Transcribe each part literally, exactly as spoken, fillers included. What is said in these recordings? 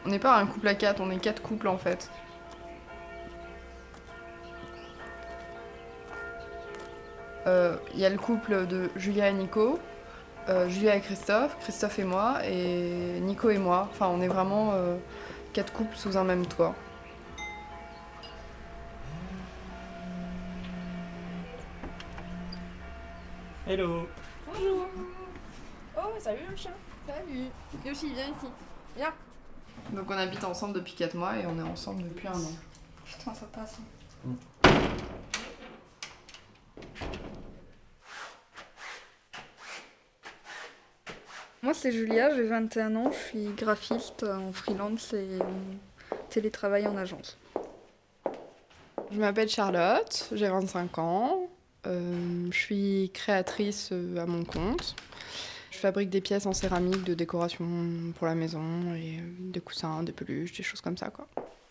On n'est pas un couple à quatre, on est quatre couples en fait. Il euh, y a le couple de Julia et Nico, euh, Julia et Christophe, Christophe et moi, et Nico et moi. Enfin, on est vraiment euh, quatre couples sous un même toit. Hello. Bonjour. Oh, salut le chien. Salut. Yoshi, viens ici. Viens. Donc on habite ensemble depuis quatre mois et on est ensemble depuis un an. Putain, ça passe. Mm. Moi, c'est Julia, j'ai vingt et un ans, je suis graphiste en freelance et en télétravail en agence. Je m'appelle Charlotte, j'ai vingt-cinq ans. Euh, je suis créatrice à mon compte. Je fabrique des pièces en céramique de décoration pour la maison, et des coussins, des peluches, des choses comme ça, quoi.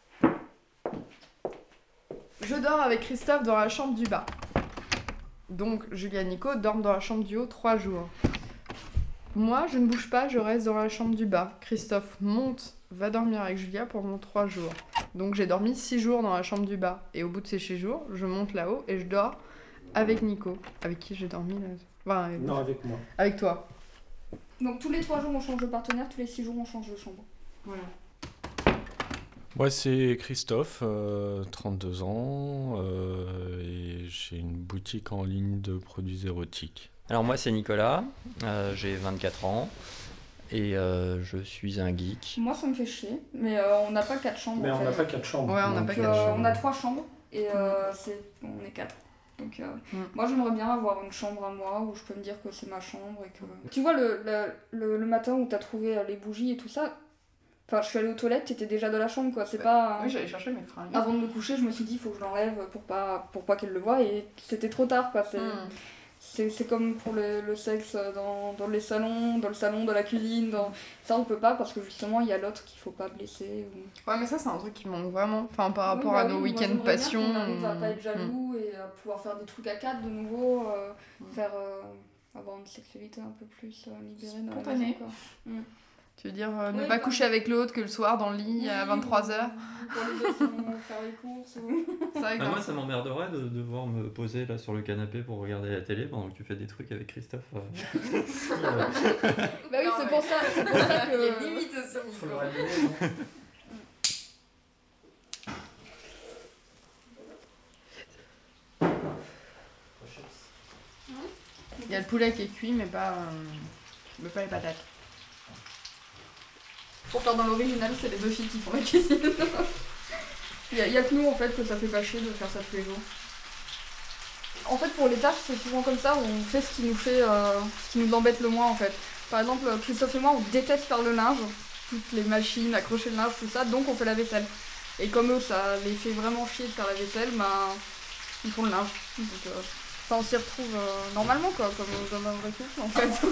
Je dors avec Christophe dans la chambre du bas. Donc Julia et Nico dorment dans la chambre du haut trois jours. Moi, je ne bouge pas, je reste dans la chambre du bas. Christophe monte, va dormir avec Julia pendant trois jours. Donc j'ai dormi six jours dans la chambre du bas. Et au bout de ces six jours, je monte là-haut et je dors avec Nico. Avec qui j'ai dormi là enfin, avec... Non, avec moi. Avec toi. Donc tous les trois jours on change de partenaire, tous les six jours on change de chambre. Voilà. Moi, c'est Christophe, euh, trente-deux ans, euh, et j'ai une boutique en ligne de produits érotiques. Alors moi, c'est Nicolas, euh, j'ai vingt-quatre ans, et euh, je suis un geek. Moi, ça me fait chier, mais euh, on n'a pas quatre chambres. Mais en on n'a fait. pas quatre chambres. Ouais, on n'a Donc, pas Donc, quatre euh, chambres. on a trois chambres, et euh, c'est... on est quatre. Donc euh, Mm. moi j'aimerais bien avoir une chambre à moi où je peux me dire que c'est ma chambre et que... Tu vois le, le, le, le matin où t'as trouvé euh, les bougies et tout ça, enfin je suis allée aux toilettes, t'étais déjà dans la chambre quoi, c'est Ouais. pas... Oui, j'allais chercher mes fringues. Avant de me coucher je me suis dit il faut que je l'enlève pour pas, pour pas qu'elle le voie et c'était trop tard quoi, c'est... Mm. C'est, c'est comme pour le, le sexe dans, dans les salons, dans le salon, dans la cuisine, dans... ça on peut pas parce que justement il y a l'autre qu'il faut pas blesser. Ou... Ouais, mais ça, c'est un truc qui manque vraiment. Enfin, par rapport Oui, bah à oui, nos moi, week-ends j'aimerais bien passion. qu'on arrive à pas être mm. jaloux et à pouvoir faire des trucs à quatre de nouveau, euh, Mm. faire euh, avoir une sexualité un peu plus euh, libérée dans la Spontanée. maison, quoi. Mm. Tu veux dire euh, ne Oui, pas bah. coucher avec l'autre que le soir dans le lit à Oui, vingt-trois ou- heures. ou Pour les autres, on faire les courses. Ou... C'est vrai que Bah, moi, ça m'emmerderait de devoir me poser là sur le canapé pour regarder la télé pendant que tu fais des trucs avec Christophe. euh. Bah oui, Non, c'est mais- pour ça, c'est pour ça que... Il y a une limite aussi. faut le révéler, non ? Il y a le poulet qui est cuit, mais pas, euh, mais pas les patates. Pour faire dans l'original, c'est les deux filles qui font la cuisine. Il y, a- il y a que nous en fait que ça fait pas chier de faire ça tous les jours. En fait, pour les tâches, c'est souvent comme ça, on fait ce qui nous fait, euh, ce qui nous embête le moins en fait. Par exemple, Christophe et moi, on déteste faire le linge, toutes les machines, accrocher le linge, tout ça, donc on fait la vaisselle. Et comme eux, ça les fait vraiment chier de faire la vaisselle, ben ils font le linge. Donc, euh, enfin, on s'y retrouve euh, normalement quoi, comme dans un vrai couple en fait.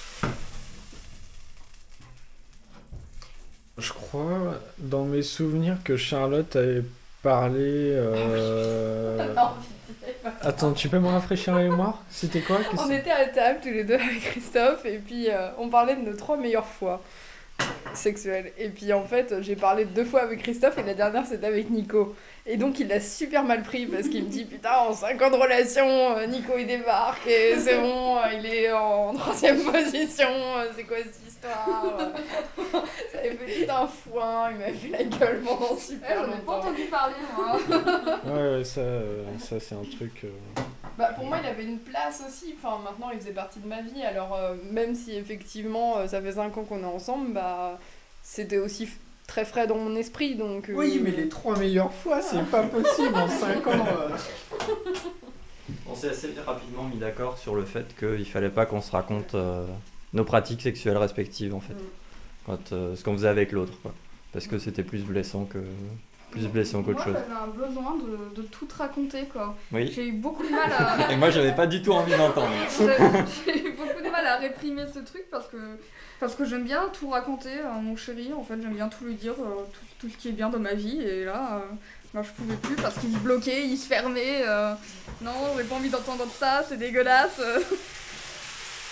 Je crois, dans mes souvenirs, que Charlotte avait parlé... euh, Attends, tu peux me rafraîchir la mémoire ? C'était quoi ? Qu'est-ce- On était à table tous les deux avec Christophe et puis euh, on parlait de nos trois meilleures fois sexuelles. Et puis en fait, j'ai parlé deux fois avec Christophe et la dernière c'était avec Nico. Et donc il l'a super mal pris parce qu'il me dit putain en cinq ans de relation, euh, Nico il débarque et c'est bon, euh, il est en troisième position, euh, c'est quoi cette histoire euh. Ça avait fait tout un foin, il m'a fait la gueule pendant super J'en ai pas longtemps. entendu parler moi. Ouais, ouais, ça, euh, ça c'est un truc... euh, Bah, pour moi, il avait une place aussi. Enfin, maintenant, il faisait partie de ma vie. Alors, euh, même si effectivement, euh, ça fait cinq ans qu'on est ensemble, bah, c'était aussi f- très frais dans mon esprit. Donc, euh, Oui, mais les trois meilleures fois, c'est pas possible en cinq ans. euh. On s'est assez rapidement mis d'accord sur le fait qu'il fallait pas qu'on se raconte euh, nos pratiques sexuelles respectives en fait, Mm. quand, euh, ce qu'on faisait avec l'autre, quoi. Parce que c'était plus blessant que plus blessant qu'autre chose. Moi, j'avais un besoin de, de tout te raconter, quoi. Oui. J'ai eu beaucoup de mal à... Et moi, j'avais pas du tout envie d'entendre. J'ai j'ai eu beaucoup de mal à réprimer ce truc parce que, parce que j'aime bien tout raconter à mon chéri, en fait, j'aime bien tout lui dire, euh, tout, tout ce qui est bien dans ma vie, et là, euh, bah, je pouvais plus parce qu'il se bloquait, il se fermait, euh, non, j'ai pas envie d'entendre ça, c'est dégueulasse.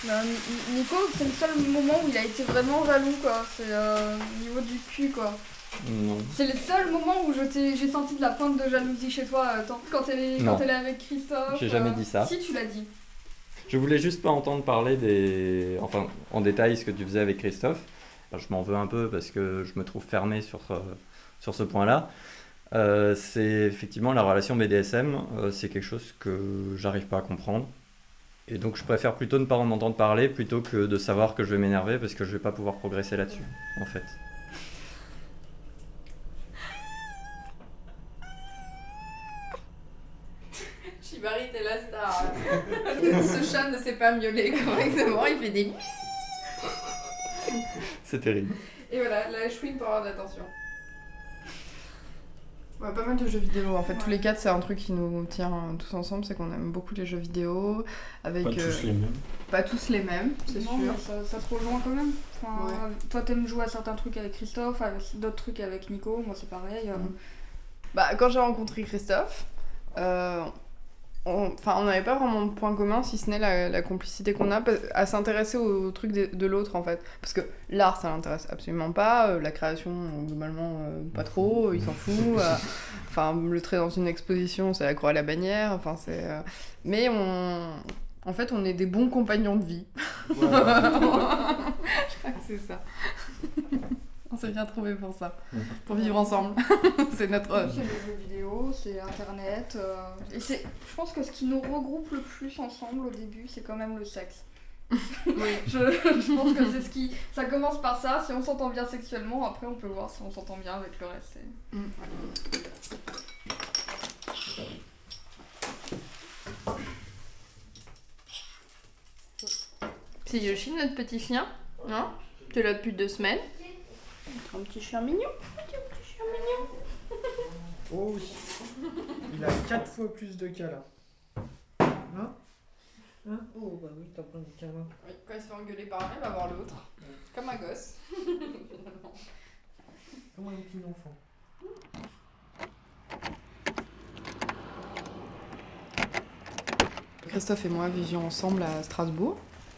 Bah, Ni- Nico, c'est le seul moment où il a été vraiment jaloux, quoi. C'est euh, au niveau du cul, quoi. Non. C'est le seul moment où je t'ai- j'ai senti de la pointe de jalousie chez toi, euh, tant- quand elle est, Non. quand elle est avec Christophe. J'ai jamais dit ça. Si, tu l'as dit. Je voulais juste pas entendre parler des... Enfin, en détail, ce que tu faisais avec Christophe. Alors, je m'en veux un peu parce que je me trouve fermé sur, euh, sur ce point-là. Euh, c'est effectivement la relation B D S M, euh, c'est quelque chose que j'arrive pas à comprendre. Et donc je préfère plutôt ne pas en entendre parler plutôt que de savoir que je vais m'énerver parce que je vais pas pouvoir progresser là-dessus, en fait. Shibari, t'es la star. Ce chat ne sait pas miauler correctement, il fait des... C'est terrible. Et voilà, la chouine pour avoir de l'attention. Ouais, pas mal de jeux vidéo en fait. Ouais. Tous les quatre, c'est un truc qui nous tient euh, tous ensemble, c'est qu'on aime beaucoup les jeux vidéo. Avec, Pas tous euh, les mêmes. pas tous les mêmes, c'est Non, sûr. mais ça, ça se rejoint quand même. Enfin, Ouais. Toi, t'aimes jouer à certains trucs avec Christophe, avec d'autres trucs avec Nico, moi c'est pareil. euh. Mm. Bah, quand j'ai rencontré Christophe, euh, on enfin, on n'avait pas vraiment de point commun, si ce n'est la, la complicité qu'on a pa- à s'intéresser au truc de, de l'autre en fait. Parce que l'art, ça l'intéresse absolument pas, euh, la création, euh, globalement, euh, pas trop, il s'en fout. euh, Enfin, le trait dans une exposition, c'est la croix à la bannière, enfin, c'est. euh, Mais on. En fait, on est des bons compagnons de vie. Voilà. Je crois que c'est ça. On s'est bien trouvé pour ça. Pour vivre ensemble. C'est notre. euh, C'est les jeux vidéo, c'est internet. euh, Et c'est, je pense que ce qui nous regroupe le plus ensemble au début, c'est quand même le sexe. Oui. Je, je pense que c'est ce qui. Ça commence par ça, si on s'entend bien sexuellement, après on peut voir si on s'entend bien avec le reste. c'est- Mm. C'est Yoshi, notre petit chien. Hein? Tu es là depuis deux semaines. Un petit chien mignon. Petit, petit chien mignon. Oh oui. Il a quatre fois plus de câlins. Hein? Hein? Oh bah oui, t'as plein de câlins. Oui, quand il se fait engueuler par un, il va voir l'autre. Comme un gosse. Finalement. Comme un petit enfant. Christophe et moi vivions ensemble à Strasbourg.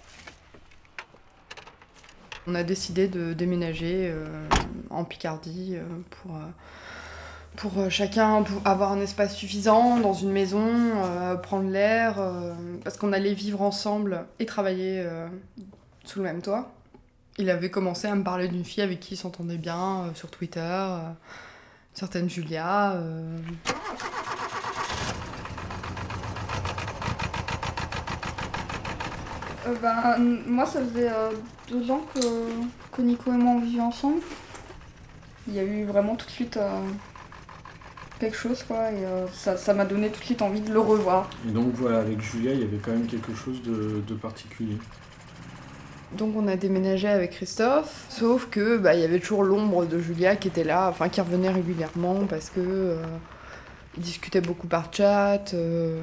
On a décidé de déménager euh, en Picardie euh, pour, euh, pour euh, chacun pour avoir un espace suffisant dans une maison, euh, prendre l'air, euh, parce qu'on allait vivre ensemble et travailler euh, sous le même toit. Il avait commencé à me parler d'une fille avec qui il s'entendait bien euh, sur Twitter, euh, une certaine Julia. euh, Euh, ben, moi, ça faisait euh, deux ans que, que Nico et moi on vivait ensemble. Il y a eu vraiment tout de suite euh, quelque chose, quoi, et euh, ça ça m'a donné tout de suite envie de le revoir. Et donc voilà, avec Julia, il y avait quand même quelque chose de, de particulier. Donc on a déménagé avec Christophe, sauf que bah, il y avait toujours l'ombre de Julia qui était là, enfin qui revenait régulièrement parce que euh, ils discutaient beaucoup par chat. euh.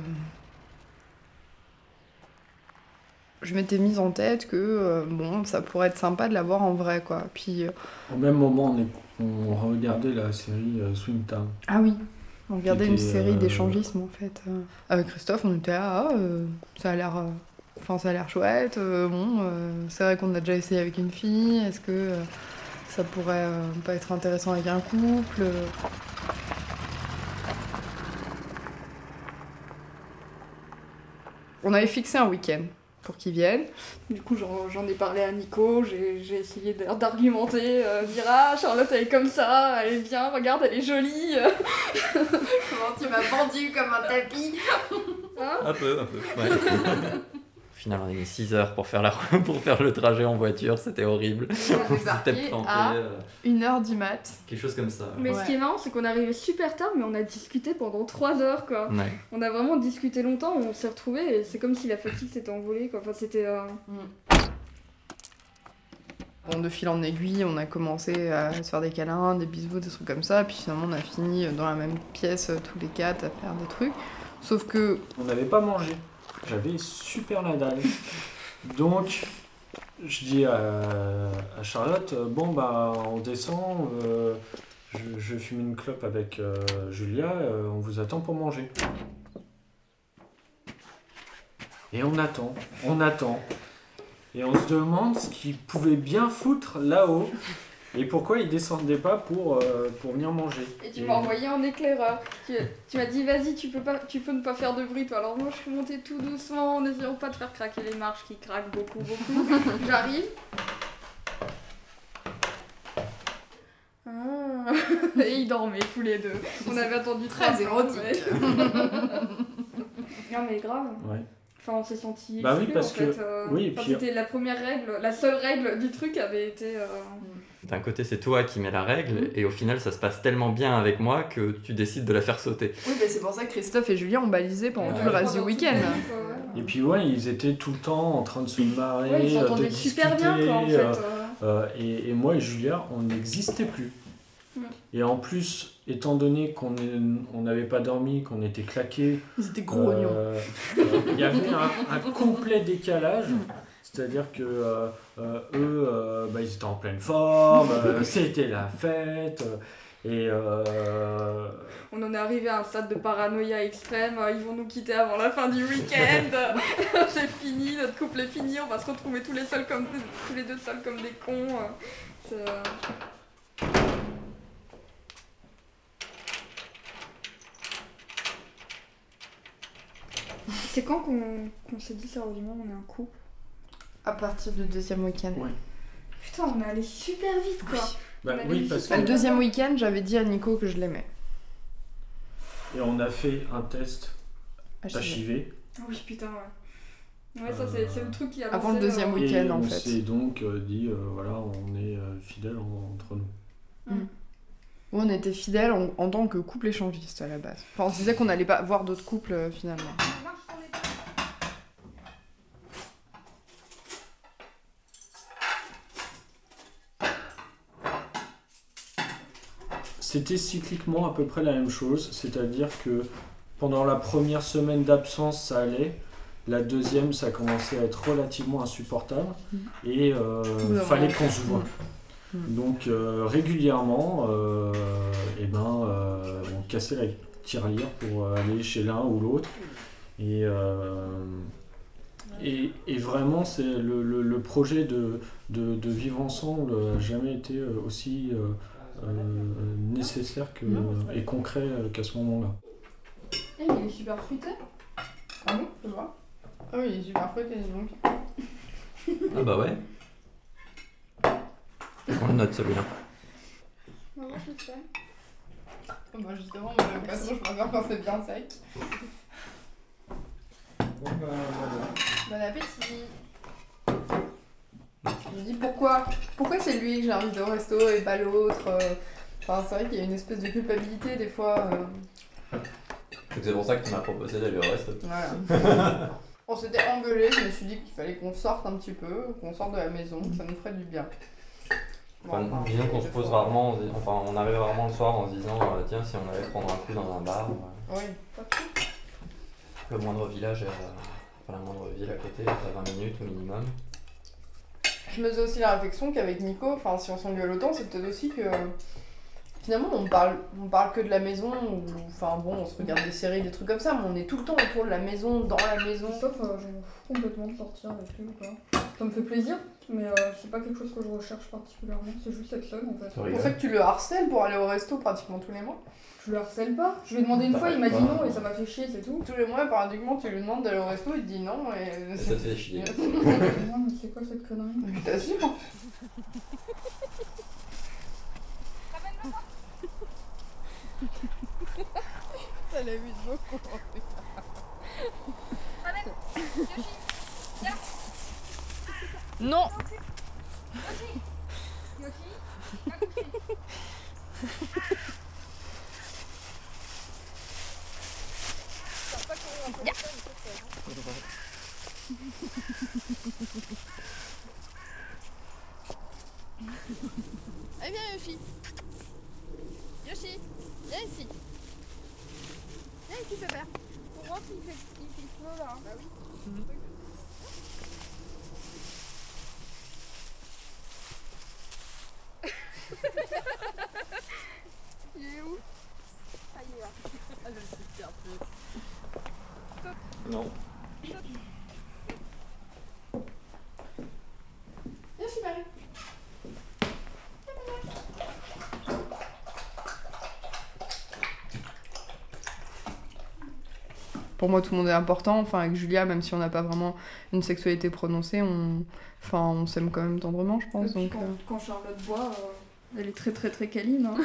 Je m'étais mise en tête que euh, bon, ça pourrait être sympa de la voir en vrai, quoi. Puis euh, Au même moment, on, est, on regardait la série euh, Swing Town. ah oui, on regardait une C'était, série euh, d'échangisme en fait. euh. Avec Christophe, on était là, ah, euh, ça a l'air, euh, enfin ça a l'air chouette. euh, bon, euh, c'est vrai qu'on a déjà essayé avec une fille. Est-ce que euh, ça pourrait euh, pas être intéressant avec un couple? euh. On avait fixé un week-end pour qu'ils viennent. Du coup, j'en j'en ai parlé à Nico, j'ai j'ai essayé de- d'argumenter, euh, dire ah, Charlotte elle est comme ça, elle est bien, regarde, elle est jolie. euh. Comment tu m'as vendu comme un tapis? Hein Un peu, un peu. Ouais. Au final, on a mis six heures pour faire, la... pour faire le trajet en voiture, c'était horrible. On est C'était débarqué planté, à euh, une heure du mat. quelque chose comme ça. Mais Ouais. ce qui est marrant, c'est qu'on est arrivé super tard, mais on a discuté pendant trois heures, quoi. Ouais. On a vraiment discuté longtemps, on s'est retrouvés et c'est comme si la fatigue s'était envolée, quoi. Enfin, c'était. euh, Bon, de fil en aiguille, on a commencé à se faire des câlins, des bisous, des trucs comme ça, puis finalement on a fini dans la même pièce tous les quatre à faire des trucs. Sauf que On n'avait pas mangé. J'avais super la dalle. Donc, je dis à, à Charlotte, euh, bon bah on descend, euh, je, je fume une clope avec euh, Julia, euh, on vous attend pour manger. Et on attend, on attend. Et on se demande ce qu'ils pouvaient bien foutre là-haut. Et pourquoi ils descendaient pas pour, euh, pour venir manger. Et tu m'as envoyé en éclaireur. Tu, tu m'as dit vas-y, tu peux pas, tu peux ne pas faire de bruit toi. Alors moi je suis montée tout doucement en essayant pas de faire craquer les marches qui craquent beaucoup beaucoup. J'arrive. Ah. Et ils dormaient tous les deux. On avait attendu Très érotique. Non mais grave. Ouais. Enfin on s'est senti Bah oui, exclus, parce en que- fait. euh, oui, et enfin, puis- c'était la première règle, la seule règle du truc avait été. euh, D'un côté, c'est toi qui mets la règle, et au final, ça se passe tellement bien avec moi que tu décides de la faire sauter. Oui, bah c'est pour ça que Christophe et Julien ont balisé pendant Ouais. tout le reste du pendant toute week-end. la nuit, quoi, ouais. Et puis ouais, ils étaient tout le temps en train de se marrer, Ouais, ils euh, de s'entendaient super bien discuter, quoi en fait. euh, euh. euh, et, et moi et Julia, on n'existait plus. Ouais. Et en plus, étant donné qu'on est- on n'avait pas dormi, qu'on était claqués, Ils étaient gros oignons. euh, euh, il y avait un, un complet décalage. C'est-à-dire que euh, euh, eux, euh, bah, ils étaient en pleine forme, euh, c'était la fête, euh, et euh, On en est arrivé à un stade de paranoïa extrême, euh, ils vont nous quitter avant la fin du week-end, c'est fini, notre couple est fini, on va se retrouver tous les, seuls comme, tous les deux seuls comme des cons. euh, c'est, euh, C'est quand qu'on qu'on s'est dit sérieusement on est un couple? À partir du deuxième week-end. Ouais. Putain, on est allé super vite quoi. bah, On a oui, mis parce super Le que, deuxième week-end, j'avais dit à Nico que je l'aimais. et on a fait un test H I V. H I V. Ah oui, putain, ouais. Ouais, ça c'est c'est le truc qui a Avant lancé, le deuxième euh, week-end. Et en on fait. s'est donc euh, dit, euh, voilà, on est euh, fidèles en- entre nous. Où on était fidèles en, en tant que couple échangiste à la base. Enfin, on se disait qu'on n'allait pas voir d'autres couples euh, finalement. C'était cycliquement à peu près la même chose, c'est-à-dire que pendant la première semaine d'absence, ça allait. La deuxième, ça commençait à être relativement insupportable et euh, Oui, fallait vraiment. qu'on se voit. Mm. Donc euh, régulièrement, euh, eh ben, euh, on cassait la tirelire pour aller chez l'un ou l'autre. Et, euh, et, et vraiment, c'est le, le, le projet de, de, de vivre ensemble n'a jamais été euh, aussi euh, euh, nécessaire que, et concret euh, qu'à ce moment-là. Eh, mais il est super fruité. Ah bon, je vois. Ah oui, il est super fruité donc. Ah bah ouais. On le note celui-là. On va voir ce que c'est. Bah justement, moi, de toute façon, je préfère quand c'est bien sec. Bon appétit. Je me dis pourquoi, pourquoi c'est lui que j'invite au resto et pas l'autre. euh. Enfin, c'est vrai qu'il y a une espèce de culpabilité des fois. euh. C'est pour ça que tu m'as proposé d'aller au resto. Voilà. On s'était engueulé, je me suis dit qu'il fallait qu'on sorte un petit peu, qu'on sorte de la maison, que ça nous ferait du bien. Bon, Enfin, enfin, disons qu'on des se pose fois. rarement, on se dit- enfin on arrive rarement le soir en se disant euh, tiens si on allait prendre un coup dans un bar. euh, Oui. Pas trop. Le moindre village, est à- enfin la moindre ville à côté, est à vingt minutes au minimum. Je me faisais aussi la réflexion qu'avec Nico, enfin si on s'engueule autant, c'est peut-être aussi que finalement on parle, on parle que de la maison, ou enfin bon, on se regarde des séries, des trucs comme ça, mais on est tout le temps autour de la maison, dans la maison. Sauf, euh, je m'en fous complètement de sortir avec lui ou pas. Ça me fait plaisir, mais euh, c'est pas quelque chose que je recherche particulièrement, c'est juste être seul en fait. Tu C'est rigoles. pour ça que tu le harcèles pour aller au resto pratiquement tous les mois. Je le harcèle pas. Je lui ai demandé une Bah, fois, il m'a dit ouais. non et ça m'a fait chier, c'est tout. Tous les mois, pratiquement, tu lui demandes d'aller au resto, il te dit non, et... Et ça te fait chier. Non, mais c'est quoi cette connerie? Je t'assure. Ça l'amuse beaucoup. Non. Allez, viens, Yoshi. Yoshi, viens ici. Viens ici, pépère. Pour voir s'il fait, il fait chaud là. Bah oui. Il est où? Ah, il est là. Ah, je le suis super peu. Non. pour moi tout le monde est important. Enfin, avec Julia, même si on n'a pas vraiment une sexualité prononcée, on, enfin, on s'aime quand même tendrement, je pense. Et puis Donc, quand, euh, quand Charlotte boit, euh, elle est très très très câline. Hein.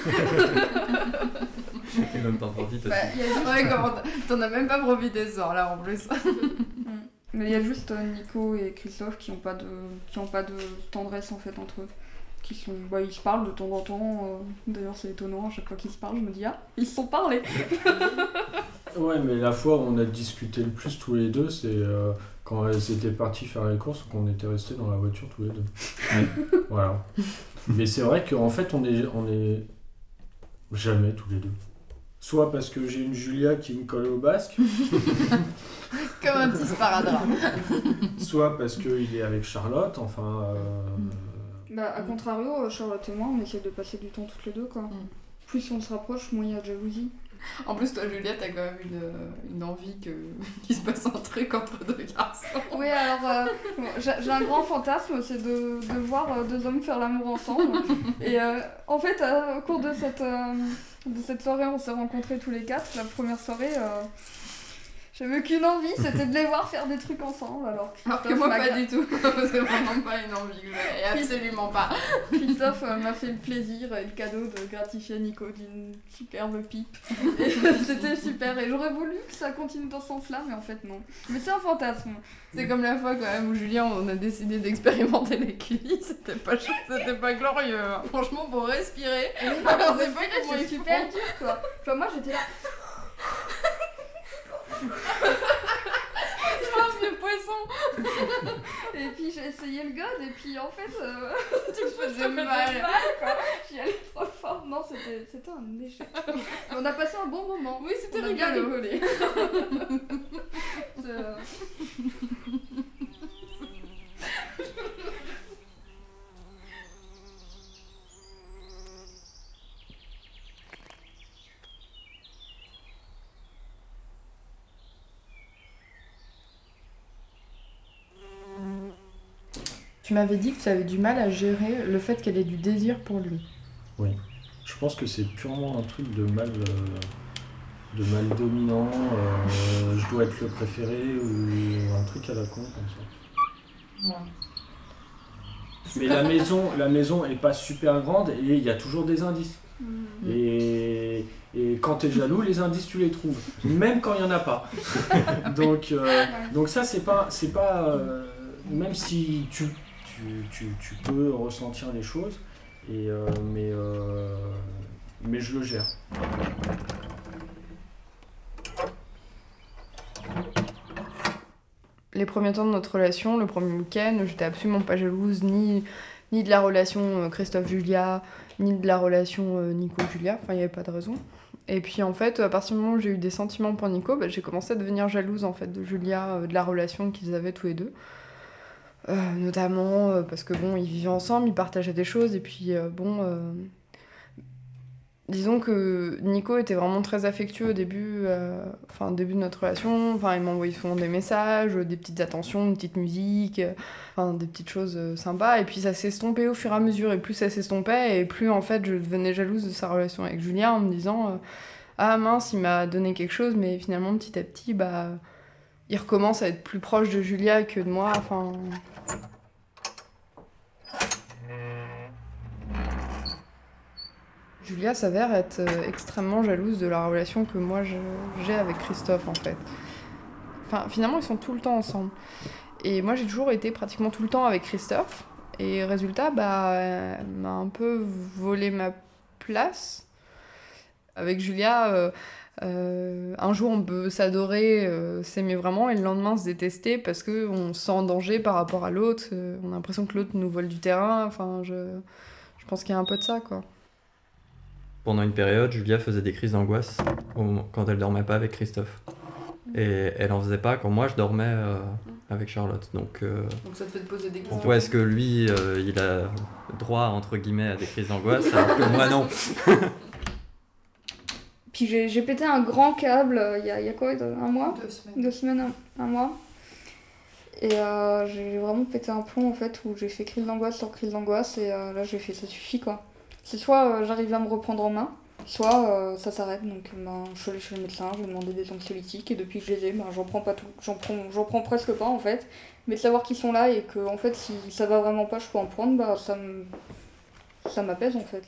Et même t'en profites aussi. Bah, il y a juste, Ouais, comment t'en as même pas profité ce soir-là en plus. mais il y a juste euh, Nico et Christophe qui ont pas de qui ont pas de tendresse en fait entre eux. Qui sont, bah, ils se parlent de temps en temps. euh, D'ailleurs, c'est étonnant, à chaque fois qu'ils se parlent, je me dis ah, ils se sont parlés. Ouais, mais la fois où on a discuté le plus tous les deux, c'est euh, quand elles étaient parties faire les courses, qu'on était restés dans la voiture tous les deux. Ouais. Voilà. Mais c'est vrai qu'en fait, on est, on est jamais tous les deux. Soit parce que j'ai une Julia qui me colle au basque, Comme un petit sparadrap. soit parce qu'il est avec Charlotte, enfin... euh, Bah, à contrario, euh, Charlotte et moi, on essaie de passer du temps toutes les deux, quoi. Mm. Plus on se rapproche, moins il y a de jalousie. En plus, toi, Julia, t'as quand même une, une envie que... qu'il se passe un truc entre deux garçons. Oui, alors, euh, bon, j'ai j'ai un grand fantasme, c'est de, de voir euh, deux hommes faire l'amour ensemble. Et euh, en fait, euh, au cours de cette, euh, de cette soirée, on s'est rencontrés tous les quatre. La première soirée, euh, j'avais qu'une envie, c'était de les voir faire des trucs ensemble. Alors, Alors que Christophe moi, m'a pas gra- du tout. C'est vraiment pas une envie que j'ai. Absolument pas. Christophe euh, m'a fait le plaisir et le cadeau de gratifier Nico d'une superbe pipe. Et c'était super. Et j'aurais voulu que ça continue dans ce sens-là, mais en fait, non. Mais c'est un fantasme. C'est comme la fois quand même où Julien, on a décidé d'expérimenter les cuits. C'était pas chaud, c'était pas glorieux. hein. Franchement, pour respirer, Et oui, Alors, non, c'est mais pas vrai, comment c'est ils super font. dur, quoi. Enfin, moi, j'étais là. un vieux poisson. Et puis j'ai essayé le god et puis en fait euh, Tu me faisais ça me mal. faisait quoi. J'y allais trop fort. Non, c'était c'était un échec. On a passé un bon moment. Oui, c'était On a bien rigolo. rigolé. C'est, euh, Tu m'avais dit que tu avais du mal à gérer le fait qu'elle ait du désir pour lui. je pense que c'est purement un truc de mal, euh, de mal dominant, euh, je dois être le préféré, ou un truc à la con comme ça. Mais la maison, la maison est pas super grande et il y a toujours des indices. mm. Et, et quand t'es jaloux, les indices tu les trouves, même quand il y en a pas. donc, euh, donc ça c'est pas, c'est pas, euh, même si tu, tu, tu, tu peux ressentir les choses, et euh, mais, euh, mais je le gère. Les premiers temps de notre relation, le premier week-end, j'étais absolument pas jalouse ni, ni de la relation euh, Christophe-Julia, ni de la relation euh, Nico-Julia. Enfin, il n'y avait pas de raison. Et puis en fait, à partir du moment où j'ai eu des sentiments pour Nico, bah, j'ai commencé à devenir jalouse en fait de Julia, euh, de la relation qu'ils avaient tous les deux. Euh, notamment euh, parce que bon, ils vivaient ensemble, ils partageaient des choses, et puis euh, bon, euh, disons que Nico était vraiment très affectueux au début, euh, enfin au début de notre relation. Enfin, il m'envoyait souvent des messages, des petites attentions, une petite musique, euh, enfin des petites choses euh, sympas. Et puis ça s'est estompé au fur et à mesure, et plus ça s'estompait, et plus en fait je devenais jalouse de sa relation avec Julien en me disant euh, ah mince, il m'a donné quelque chose, mais finalement petit à petit, bah il recommence à être plus proche de Julia que de moi. Enfin. Julia s'avère être euh, extrêmement jalouse de la relation que moi je- j'ai avec Christophe en fait. Enfin, finalement, ils sont tout le temps ensemble. Et moi, j'ai toujours été pratiquement tout le temps avec Christophe. Et résultat, bah, elle m'a un peu volé ma place. Avec Julia, euh, euh, un jour, on peut s'adorer, euh, s'aimer vraiment, et le lendemain, se détester parce qu'on se sent en danger par rapport à l'autre. Euh, on a l'impression que l'autre nous vole du terrain. Enfin, je, je pense qu'il y a un peu de ça, quoi. Pendant une période, Julia faisait des crises d'angoisse au moment- quand elle dormait pas avec Christophe. Et elle en faisait pas quand moi je dormais euh, avec Charlotte. Donc, euh, Donc ça te fait te poser des questions. pourquoi est-ce que lui, euh, il a droit, entre guillemets, à des crises d'angoisse, alors que moi non? Puis j'ai j'ai pété un grand câble euh, il y, a, il y a quoi, un mois Deux semaines. Deux semaines, un, un mois. Et euh, j'ai vraiment pété un plomb en fait où j'ai fait crise d'angoisse sur crise d'angoisse et euh, là j'ai fait ça suffit quoi. C'est soit euh, j'arrive à me reprendre en main, soit euh, ça s'arrête, donc ben, je suis allée chez le médecin, je lui ai demandé des anxiolytiques, et depuis que je les ai, ben, j'en prends pas tout, j'en prends, j'en prends presque pas en fait, mais de savoir qu'ils sont là et que en fait si ça va vraiment pas, je peux en prendre, bah ça me, ça m'apaise en fait.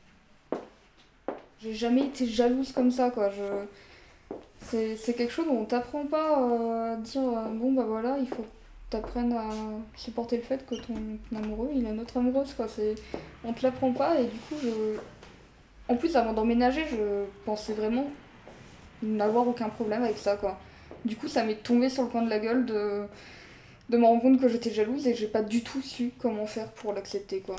J'ai jamais été jalouse comme ça quoi, je... c'est, c'est quelque chose où on t'apprend pas euh, à dire euh, bon bah voilà, il faut que t'apprennes à supporter le fait que ton, ton amoureux il a une autre amoureuse quoi, c'est... on te l'apprend pas et du coup je... En plus, avant d'emménager, je pensais vraiment n'avoir aucun problème avec ça, quoi. Du coup, ça m'est tombé sur le coin de la gueule de, de me rendre compte que j'étais jalouse et que j'ai pas du tout su comment faire pour l'accepter, quoi.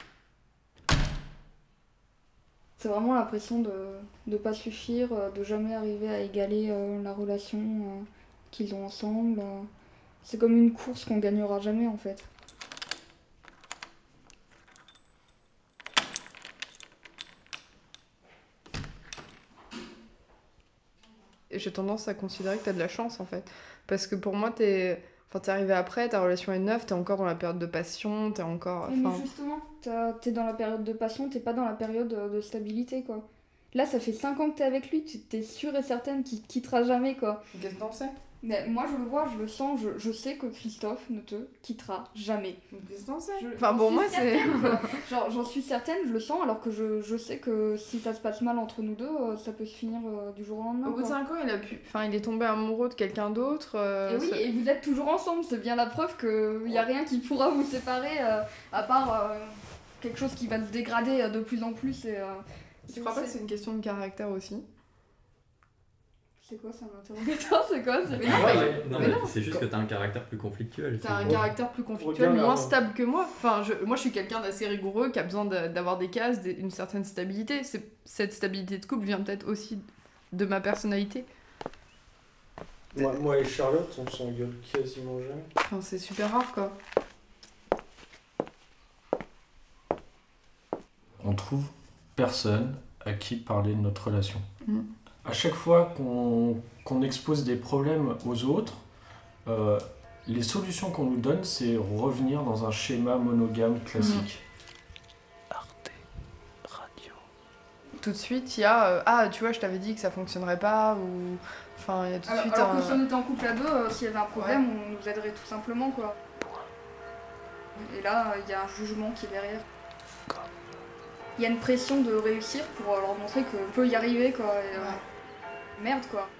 C'est vraiment l'impression de ne pas suffire, de jamais arriver à égaler euh, la relation euh, qu'ils ont ensemble. euh. C'est comme une course qu'on gagnera jamais, en fait. J'ai tendance à considérer que t'as de la chance en fait. Parce que pour moi, t'es, enfin, t'es arrivé après, ta relation est neuve, t'es encore dans la période de passion, t'es encore. Mais Enfin, justement, t'as- t'es dans la période de passion, t'es pas dans la période euh, de stabilité, quoi. Là, ça fait cinq ans que t'es avec lui, tu- t'es sûre et certaine qu'il te quittera jamais, quoi. qu'est-ce que t'en sais? Mais moi, je le vois, je le sens, je, je sais que Christophe ne te quittera jamais. Qu'est-ce que t'en sais? Je- Enfin j'en bon, suis moi c'est. certaine, quoi. Genre, j'en suis certaine, je le sens, alors que je, je sais que si ça se passe mal entre nous deux, euh, ça peut se finir euh, du jour au lendemain. Au bout de quoi. cinq ans, il a pu. Enfin, il est tombé amoureux de quelqu'un d'autre. euh, Et oui, ça- et vous êtes toujours ensemble, c'est bien la preuve qu'il n'y a rien qui pourra vous séparer, euh, à part euh, quelque chose qui va se dégrader euh, de plus en plus. Et, euh, Tu crois pas que c'est une question de caractère aussi? C'est quoi, c'est un interrogatoire, c'est quoi c'est... Mais non, Ouais, mais- ouais. Non, mais mais non. c'est juste que t'as un caractère plus conflictuel. T'as un c'est- caractère plus conflictuel, Regarde, moins là. stable que moi. Enfin, je, moi, je suis quelqu'un d'assez rigoureux, qui a besoin de- d'avoir des cases, des- une certaine stabilité. C'est, cette stabilité de couple vient peut-être aussi de ma personnalité. Moi, moi et Charlotte, on s'engueule quasiment jamais. Enfin, c'est super rare, quoi. On trouve personne à qui parler de notre relation. Mm. À chaque fois qu'on qu'on expose des problèmes aux autres, euh, les solutions qu'on nous donne, c'est revenir dans un schéma monogame classique. Tout de suite, il y a euh, ah, tu vois, je t'avais dit que ça fonctionnerait pas, ou. Enfin, il y a tout de Alors, suite alors un. que si on était en couple à deux, euh, s'il y avait un problème, on nous aiderait tout simplement, quoi. Et là, il y a un jugement qui est derrière. Il y a une pression de réussir pour euh, leur montrer qu'on peut y arriver, quoi. Et, euh, Ouais. Merde, quoi.